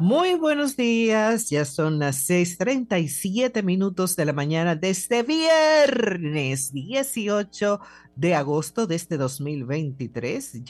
Muy buenos días, ya son las 6:37 de la mañana de este viernes 18 de agosto de este 2023.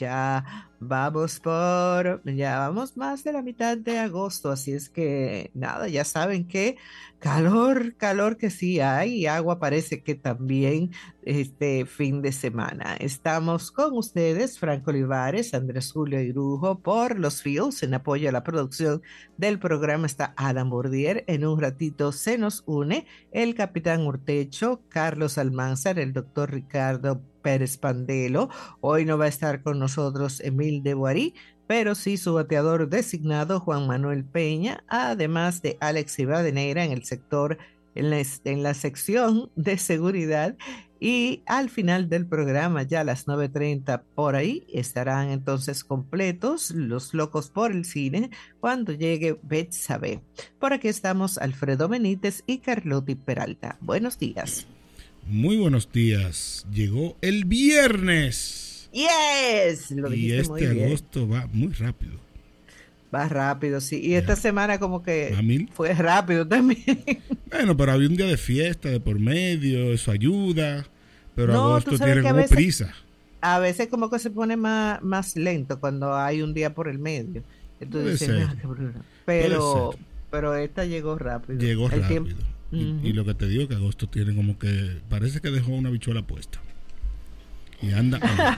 Ya vamos más de la mitad de agosto, así es que nada, ya saben que calor, calor que sí hay, y agua parece que también este fin de semana. Estamos con ustedes, Franco Olivares, Andrés Julio Irujo, por los Fields en apoyo a la producción del programa está Adam Bordier. En un ratito se nos une el capitán Urtecho, Carlos Almanzar, el doctor Ricardo Pérez Pandelo. Hoy no va a estar con nosotros Emil de Boarí, pero sí su bateador designado Juan Manuel Peña, además de Alex Rivadeneira en el sector, en la sección de seguridad. Y al final del programa, ya a las 9:30 por ahí, estarán entonces completos los locos por el cine cuando llegue Betsabe. Por aquí estamos Alfredo Benítez y Carlotti Peralta. Buenos días. Muy buenos días. Llegó el viernes. Yes, lo Y dijiste muy bien. agosto va muy rápido. Va rápido, sí. Y esta Ya. semana como que ¿A mil? fue rápido también. Bueno, pero había un día de fiesta de por medio, eso ayuda. Pero No, tú agosto sabes tiene que a como veces, prisa. a veces como que se pone más lento cuando hay un día por el medio. Puede Entonces, ser, qué bruno. puede ser. Pero esta llegó rápido. Llegó El tiempo. rápido. Y Ujú. lo que te digo que agosto tiene como que parece que dejó una bichuela puesta. Y anda.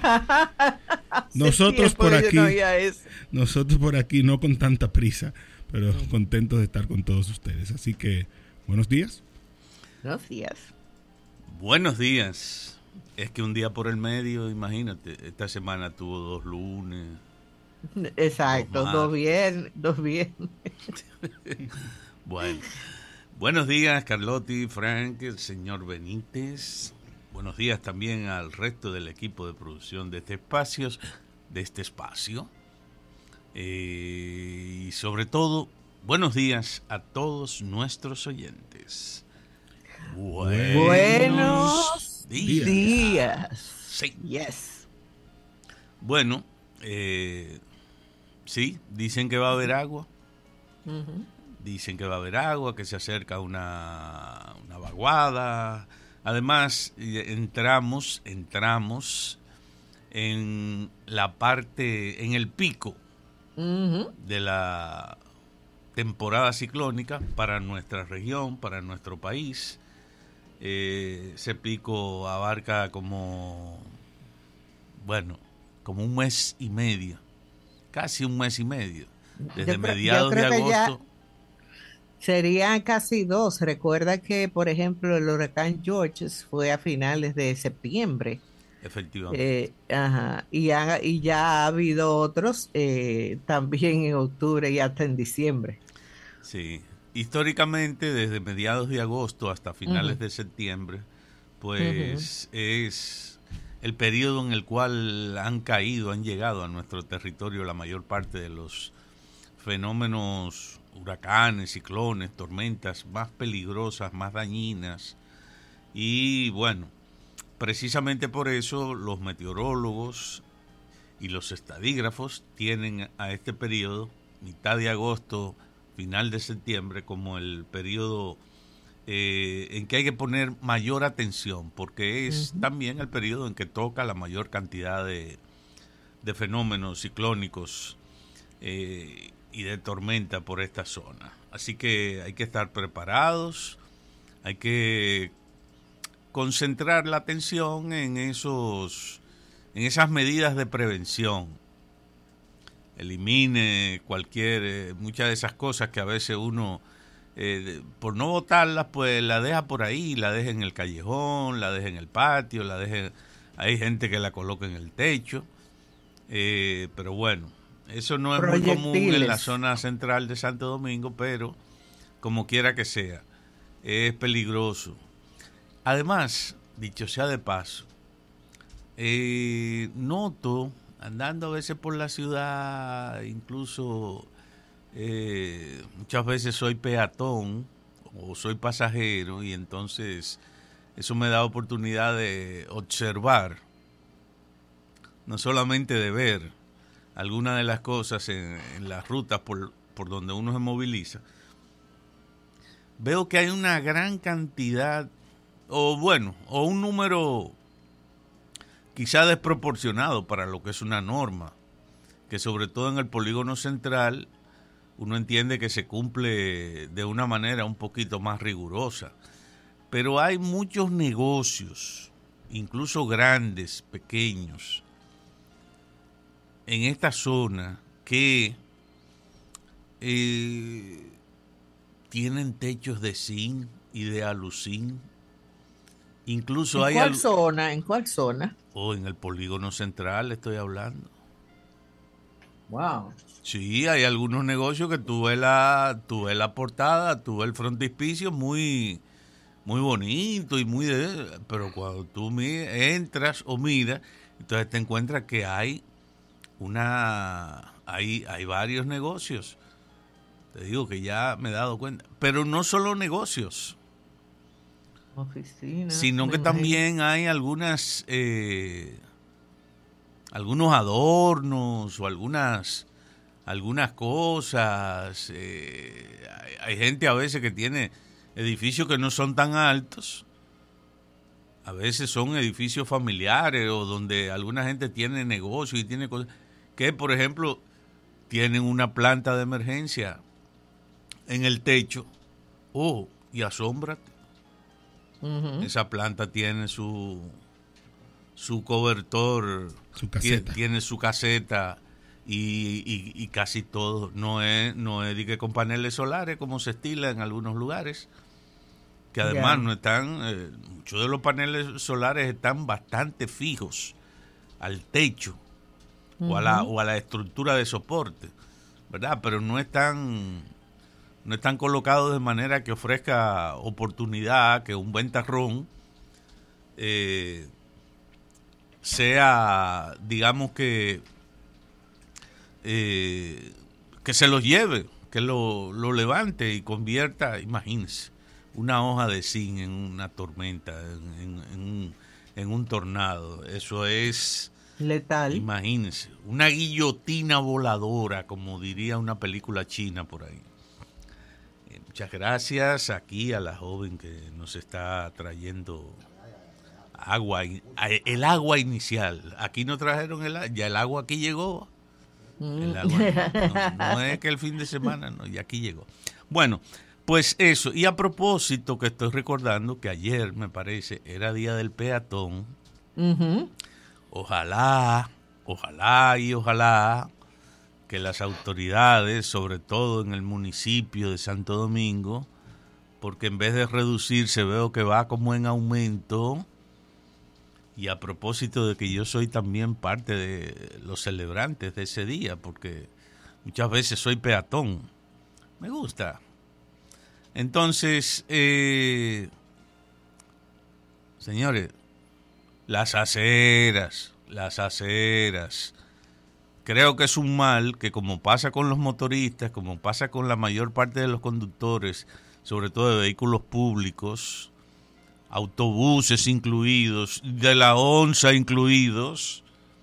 Hace Nosotros tiempo por que yo no aquí, oía eso. nosotros por aquí no con tanta prisa, pero contentos de estar con todos ustedes. Así que, buenos días. Buenos días. Buenos días. Es que un día por el medio, imagínate, esta semana tuvo 2 lunes, 2 Exacto, martes. dos bien. Bueno, buenos días Carlotti, Frank, el señor Benítez. Buenos días también al resto del equipo de producción de este espacio. Y sobre todo, buenos días a todos nuestros oyentes. Buenos Buenos días. días. Sí. Yes. Bueno, sí, dicen que va a haber agua. Ujú. Dicen que va a haber agua, que se acerca una vaguada. Además, entramos en la parte, en el pico Ujú. de la temporada ciclónica para nuestra región, para nuestro país. Ese pico abarca como un mes y medio, casi un mes y medio, desde Yo mediados de creo que ya agosto. serían casi dos. Recuerda que, por ejemplo, el huracán George fue a finales de septiembre. Efectivamente. Ajá, y ya ha habido otros también en octubre y hasta en diciembre. Sí, históricamente desde mediados de agosto hasta finales Ujú, de septiembre, ujú. pues es el periodo en el cual han llegado a nuestro territorio la mayor parte de los fenómenos, huracanes, ciclones, tormentas más peligrosas, más dañinas. Y bueno, precisamente por eso los meteorólogos y los estadígrafos tienen a este periodo, mitad de agosto, final de septiembre, como el periodo en que hay que poner mayor atención, porque es Ujú. también el periodo en que toca la mayor cantidad de fenómenos ciclónicos y de tormenta por esta zona. Así que hay que estar preparados, hay que concentrar la atención en esas medidas de prevención. Elimine muchas de esas cosas que a veces uno, por no botarlas, pues la deja por ahí, la deja en el callejón, la deja en el patio, hay gente que la coloca en el techo, pero bueno, eso no es muy común en la Proyectiles. zona central de Santo Domingo, pero como quiera que sea, es peligroso. Además, dicho sea de paso, noto, andando a veces por la ciudad, incluso muchas veces soy peatón o soy pasajero y entonces eso me da oportunidad de observar, no solamente de ver algunas de las cosas en las rutas por donde uno se moviliza, veo que hay una gran cantidad, o un número quizá desproporcionado para lo que es una norma, que sobre todo en el polígono central uno entiende que se cumple de una manera un poquito más rigurosa. Pero hay muchos negocios, incluso grandes, pequeños, en esta zona que tienen techos de zinc y de aluzinc. Incluso ¿En cuál zona? ¿En cuál zona? En el polígono central estoy hablando. Wow. Sí, hay algunos negocios que tú ves la portada, tú ves el frontispicio muy, muy bonito y pero cuando tú entras o miras, entonces te encuentras que hay varios negocios. Te digo que ya me he dado cuenta, pero no solo negocios. Oficinas, sino que también hay algunos adornos o algunas cosas. Hay gente a veces que tiene edificios que no son tan altos. A veces son edificios familiares o donde alguna gente tiene negocios y tiene cosas que, por ejemplo, tienen una planta de emergencia en el techo. Y asómbrate. Uh-huh. Esa planta tiene su cobertor, tiene su caseta y casi todo. No es de que con paneles solares como se estila en algunos lugares, que además no están, muchos de los paneles solares están bastante fijos al techo. Uh-huh. o a la estructura de soporte, ¿verdad? Pero no están colocados de manera que ofrezca oportunidad que un ventarrón sea, digamos que se los lleve, que lo levante y convierta, imagínense, una hoja de zinc en una tormenta, en un tornado. Eso es letal. Imagínense, una guillotina voladora, como diría una película china por ahí. Muchas gracias aquí a la joven que nos está trayendo el agua inicial. Aquí no trajeron ya el agua aquí llegó. El agua, no es que el fin de semana, no, ya aquí llegó. Bueno, pues eso. Y a propósito que estoy recordando que ayer, me parece, era Día del Peatón. Uh-huh. Ojalá que las autoridades, sobre todo en el municipio de Santo Domingo, porque en vez de reducirse veo que va como en aumento, y a propósito de que yo soy también parte de los celebrantes de ese día, porque muchas veces soy peatón, me gusta. Entonces, señores, las aceras, creo que es un mal que, como pasa con los motoristas, como pasa con la mayor parte de los conductores, sobre todo de vehículos públicos, autobuses incluidos, de la onza incluidos,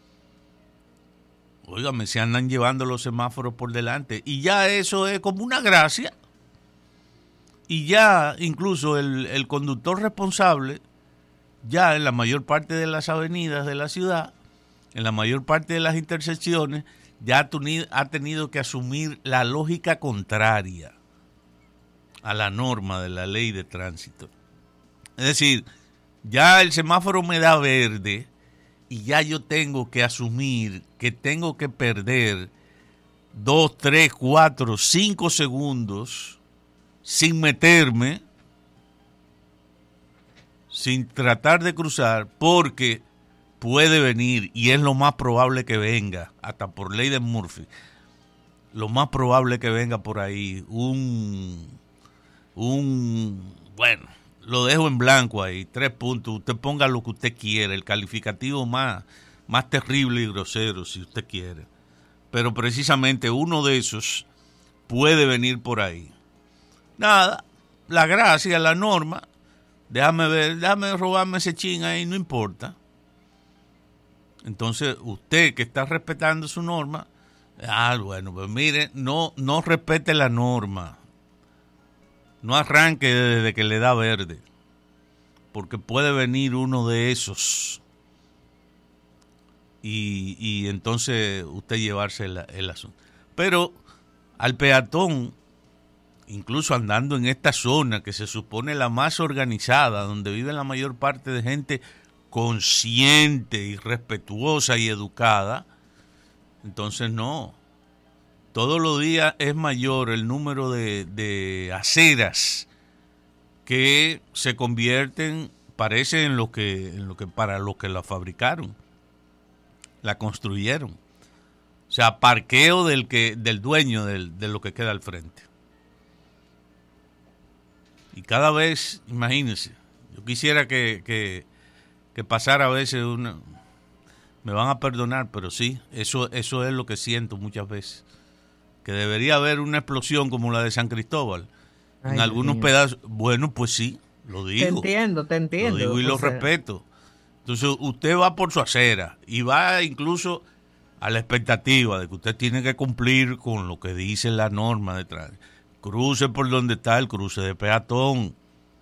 óigame, se andan llevando los semáforos por delante, y ya eso es como una gracia, y ya incluso el conductor responsable, ya en la mayor parte de las avenidas de la ciudad, en la mayor parte de las intersecciones, ya ha tenido que asumir la lógica contraria a la norma de la ley de tránsito. Es decir, ya el semáforo me da verde y ya yo tengo que asumir que tengo que perder 2, 3, 4, 5 segundos sin meterme, sin tratar de cruzar, porque puede venir, y es lo más probable que venga, hasta por ley de Murphy, lo más probable que venga por ahí bueno, lo dejo en blanco ahí, 3 puntos, usted ponga lo que usted quiera, el calificativo más terrible y grosero si usted quiere, pero precisamente uno de esos puede venir por ahí. Nada, la gracia, la norma, déjame robarme ese chin ahí, no importa. Entonces, usted que está respetando su norma, Bueno, pues mire, no respete la norma. No arranque desde que le da verde, porque puede venir uno de esos y entonces usted llevarse el asunto. Pero al peatón, incluso andando en esta zona que se supone la más organizada, donde vive la mayor parte de gente consciente y respetuosa y educada, entonces no. Todos los días es mayor el número de aceras que se convierten, parece, en lo que para los que la fabricaron, la construyeron. O sea, parqueo del dueño de lo que queda al frente. Y cada vez, imagínense, yo quisiera que pasara a veces una... Me van a perdonar, pero sí, eso es lo que siento muchas veces. Que debería haber una explosión como la de San Cristóbal. En algunos pedazos. Bueno, pues sí, lo digo. Te entiendo. Lo digo y lo respeto. Entonces usted va por su acera y va incluso a la expectativa de que usted tiene que cumplir con lo que dice la norma detrás. Cruce por donde está el cruce de peatón.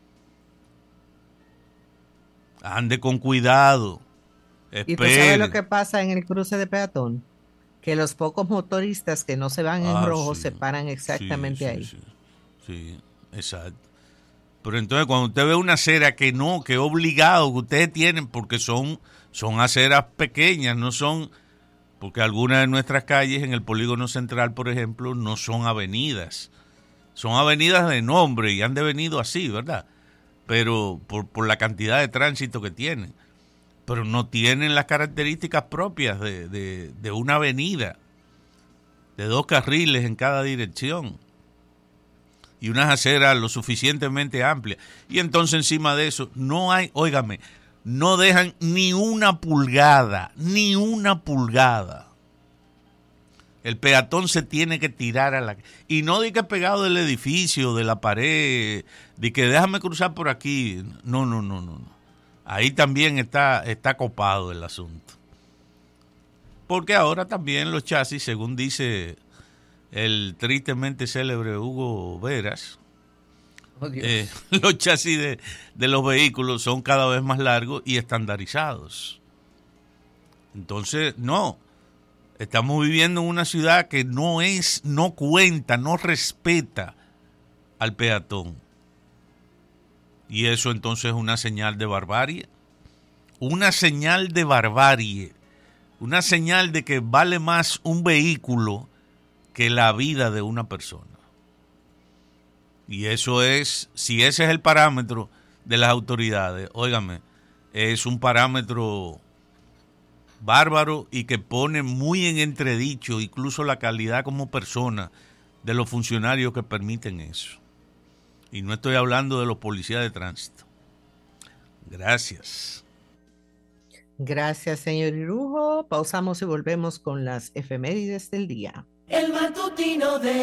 Ande con cuidado. ¿Y tú sabes lo que pasa en el cruce de peatón? Que los pocos motoristas que no se van en rojo se paran exactamente ahí. Sí, exacto. Pero entonces cuando usted ve una acera que es obligado que ustedes tienen, porque son aceras pequeñas, no son, porque algunas de nuestras calles en el Polígono Central, por ejemplo, no son avenidas. Son avenidas de nombre y han devenido así, ¿verdad? Pero por la cantidad de tránsito que tienen. Pero no tienen las características propias de una avenida, de 2 carriles en cada dirección y unas aceras lo suficientemente amplias. Y entonces encima de eso no hay, óigame, no dejan ni una pulgada. El peatón se tiene que tirar a la... Y no de que pegado del edificio, de la pared, de que déjame cruzar por aquí. No. Ahí también está copado el asunto. Porque ahora también los chasis, según dice el tristemente célebre Hugo Veras, los chasis de los vehículos son cada vez más largos y estandarizados. Entonces, no. Estamos viviendo en una ciudad que no cuenta, no respeta al peatón. Y eso entonces es una señal de barbarie. Una señal de barbarie. Una señal de que vale más un vehículo que la vida de una persona. Y eso es, si ese es el parámetro de las autoridades, óigame, es un parámetro bárbaro y que pone muy en entredicho incluso la calidad como persona de los funcionarios que permiten eso. Y no estoy hablando de los policías de tránsito. Gracias. Gracias, señor Irujo. Pausamos y volvemos con las efemérides del día. El matutino de